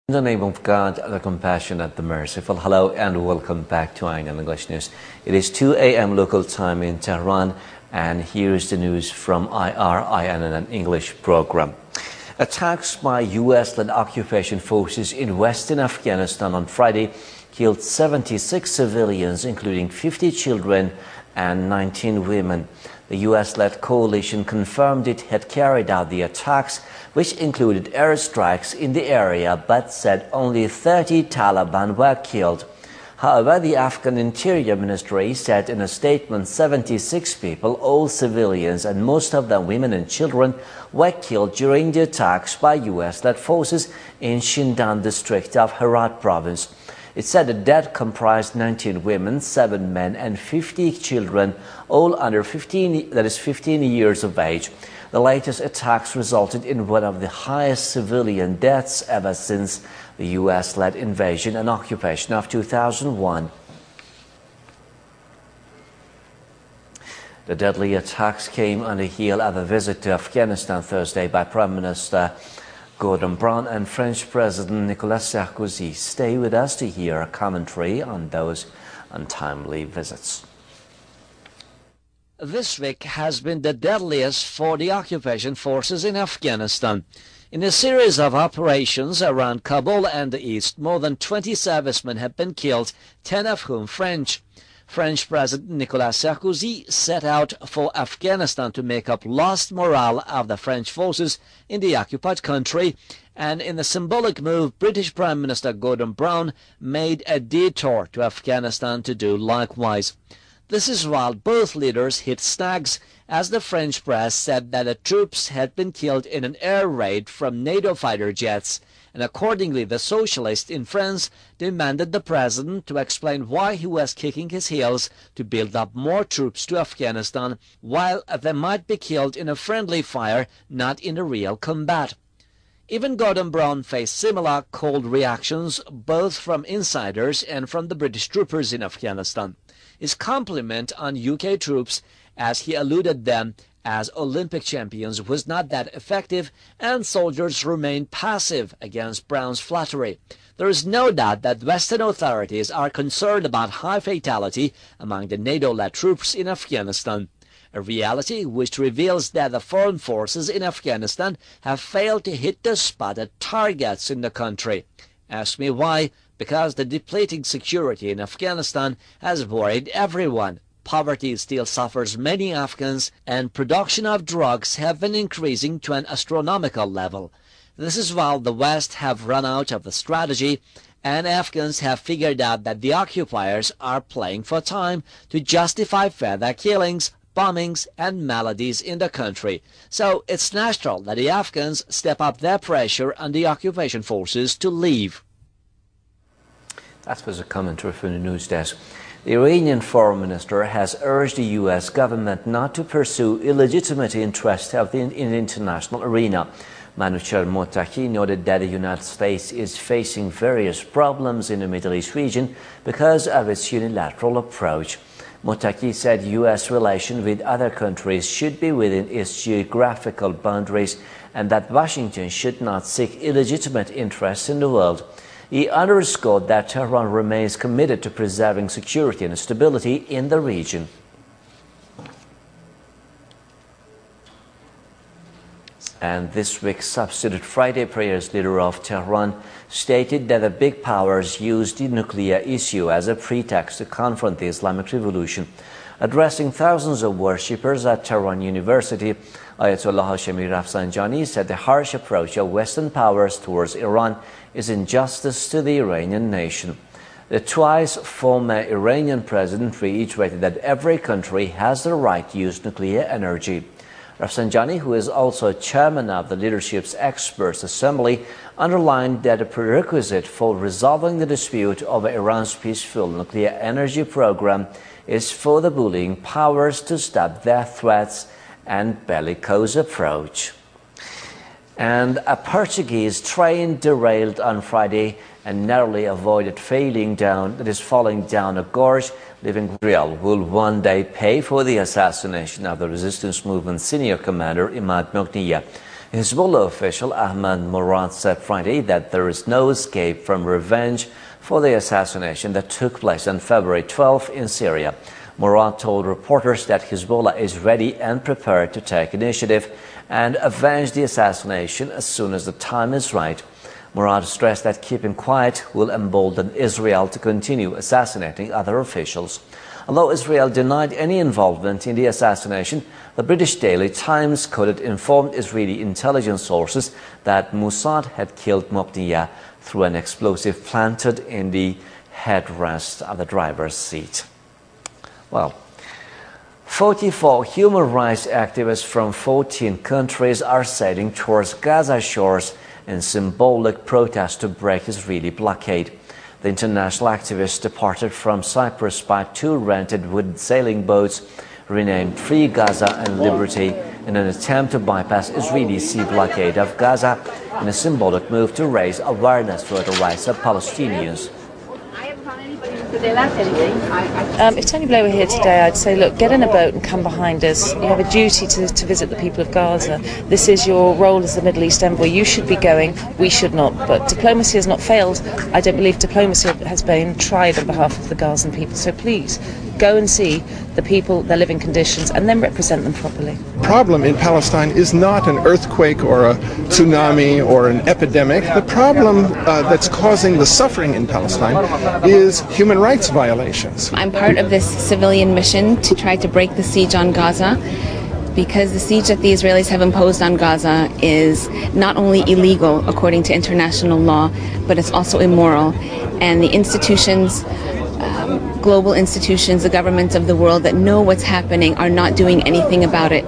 In the name of God, the compassionate, the merciful. Hello and welcome back to INN English News. It is 2 a.m. local time in Tehran, and here is the news from INN English program. Attacks by U.S.-led occupation forces in western Afghanistan on Friday killed 76 civilians, including 50 children and 19 women. The U.S.-led coalition confirmed it had carried out the attacks, which included airstrikes in the area, but said only 30 Taliban were killed. However, the Afghan Interior Ministry said in a statement 76 people, all civilians and most of them women and children, were killed during the attacks by U.S.-led forces in Shindan district of Herat province. It said the dead comprised 19 women, 7 men and 50 children, all under 15 years of age. The latest attacks resulted in one of the highest civilian deaths ever since the U.S.-led invasion and occupation of 2001. The deadly attacks came on the heel of a visit to Afghanistan Thursday by Prime Minister Gordon Brown and French President Nicolas Sarkozy. Stay with us to hear a commentary on those untimely visits. This week has been the deadliest for the occupation forces in Afghanistan. In a series of operations around Kabul and the east, more than 20 servicemen have been killed, 10 of whom French. French President Nicolas Sarkozy set out for Afghanistan to make up lost morale of the French forces in the occupied country, and in the symbolic move, British Prime Minister Gordon Brown made a detour to Afghanistan to do likewise. This is while both leaders hit snags, as the French press said that the troops had been killed in an air raid from NATO fighter jets, and accordingly the socialists in France demanded the president to explain why he was kicking his heels to build up more troops to Afghanistan, while they might be killed in a friendly fire, not in a real combat. Even Gordon Brown faced similar cold reactions, both from insiders and from the British troopers in Afghanistan. His compliment on UK troops, as he alluded them as Olympic champions, was not that effective, and soldiers remained passive against Brown's flattery. There is no doubt that Western authorities are concerned about high fatality among the NATO-led troops in Afghanistan, a reality which reveals that the foreign forces in Afghanistan have failed to hit the spotted targets in the country. Ask me why? Because the depleting security in Afghanistan has worried everyone. Poverty still suffers many Afghans, and production of drugs have been increasing to an astronomical level. This is while the West have run out of the strategy, and Afghans have figured out that the occupiers are playing for time to justify further killings, bombings and maladies in the country. So it's natural that the Afghans step up their pressure on the occupation forces to leave. That was a commentary from the news desk. The Iranian foreign minister has urged the U.S. government not to pursue illegitimate interests in the international arena. Manucher Mottaki noted that the United States is facing various problems in the Middle East region because of its unilateral approach. Mottaki said U.S. relations with other countries should be within its geographical boundaries and that Washington should not seek illegitimate interests in the world. He underscored that Tehran remains committed to preserving security and stability in the region. And this week's Substitute Friday prayers leader of Tehran stated that the big powers used the nuclear issue as a pretext to confront the Islamic Revolution. Addressing thousands of worshippers at Tehran University, Ayatollah Hashemi Rafsanjani said the harsh approach of Western powers towards Iran is injustice to the Iranian nation. The twice former Iranian president reiterated that every country has the right to use nuclear energy. Rafsanjani, who is also chairman of the leadership's experts assembly, underlined that a prerequisite for resolving the dispute over Iran's peaceful nuclear energy program is for the bullying powers to stop their threats and bellicose approach. And a Portuguese train derailed on Friday and narrowly avoided falling down a gorge, leaving Israel will one day pay for the assassination of the resistance movement senior commander Imad Mogniya. Hezbollah official Ahmad Murad said Friday that there is no escape from revenge for the assassination that took place on February 12 in Syria. Murad told reporters that Hezbollah is ready and prepared to take initiative and avenge the assassination as soon as the time is right. Murad stressed that keeping quiet will embolden Israel to continue assassinating other officials. Although Israel denied any involvement in the assassination, the British Daily Times quoted informed Israeli intelligence sources that Mossad had killed Mobniya through an explosive planted in the headrest of the driver's seat. Well, 44 human rights activists from 14 countries are sailing towards Gaza shores in symbolic protest to break Israeli blockade. The international activists departed from Cyprus by 2 rented wooden sailing boats renamed Free Gaza and Liberty in an attempt to bypass Israeli sea blockade of Gaza in a symbolic move to raise awareness for the rights of Palestinians. If Tony Blair were here today, I'd say, look, get in a boat and come behind us. You have a duty to visit the people of Gaza. This is your role as the Middle East envoy. You should be going, we should not. But diplomacy has not failed. I don't believe diplomacy has been tried on behalf of the Gazan people. So please, go and see the people, their living conditions, and then represent them properly. The problem in Palestine is not an earthquake or a tsunami or an epidemic. The problem that's causing the suffering in Palestine is human rights violations. I'm part of this civilian mission to try to break the siege on Gaza, because the siege that the Israelis have imposed on Gaza is not only illegal according to international law, but it's also immoral. And the institutions, global institutions, the governments of the world that know what's happening are not doing anything about it.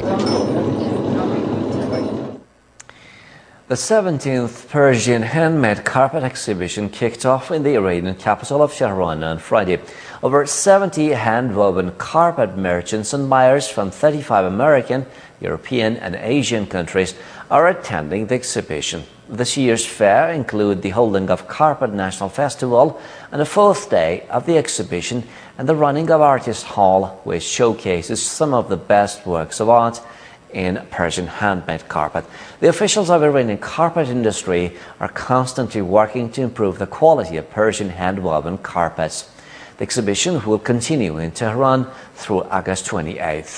The 17th Persian handmade carpet exhibition kicked off in the Iranian capital of Tehran on Friday. Over 70 hand-woven carpet merchants and buyers from 35 American, European and Asian countries are attending the exhibition. This year's fair includes the holding of Carpet National Festival on the 4th day of the exhibition and the running of Artist Hall, which showcases some of the best works of art in Persian handmade carpet. The officials of the Iranian carpet industry are constantly working to improve the quality of Persian hand-woven carpets. The exhibition will continue in Tehran through August 28th.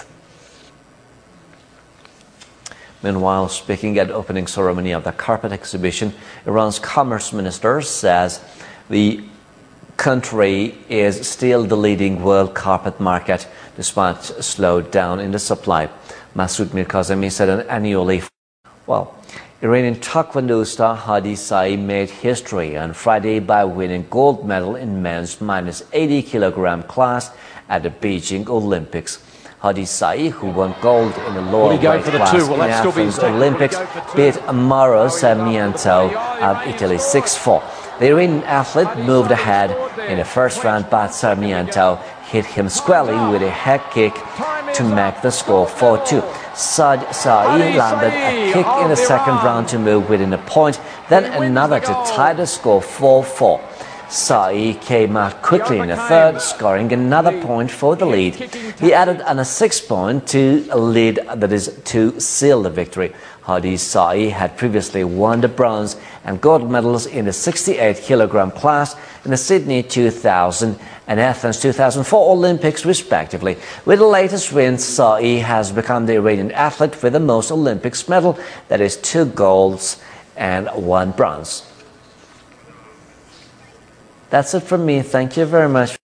Meanwhile, speaking at the opening ceremony of the carpet exhibition, Iran's commerce minister says the country is still the leading world carpet market despite a slowdown in the supply. Masoud Mirkazemi said annually. Well, Iranian taekwondo star Hadi Saeed made history on Friday by winning gold medal in men's minus 80 kilogram class at the Beijing Olympics. Hadi Saeed, who won gold in the lower weight class in Athens Olympics, beat Amaro Sarmiento of Italy 6-4. The Iranian athlete moved ahead in the first round, but Sarmiento hit him squarely with a head kick to make the score 4-2. Saeed landed a kick in the second round to move within a point, then another to tie the score 4-4. Saeed came out quickly in the third, scoring another point for the lead. He added on a 6-point to a lead, that is, to seal the victory. Hadi Saeed had previously won the bronze and gold medals in the 68 kilogram class in the Sydney 2000 and Athens 2004 Olympics, respectively. With the latest win, Saeed has become the Iranian athlete with the most Olympics medal, that is 2 golds and 1 bronze. That's it from me. Thank you very much.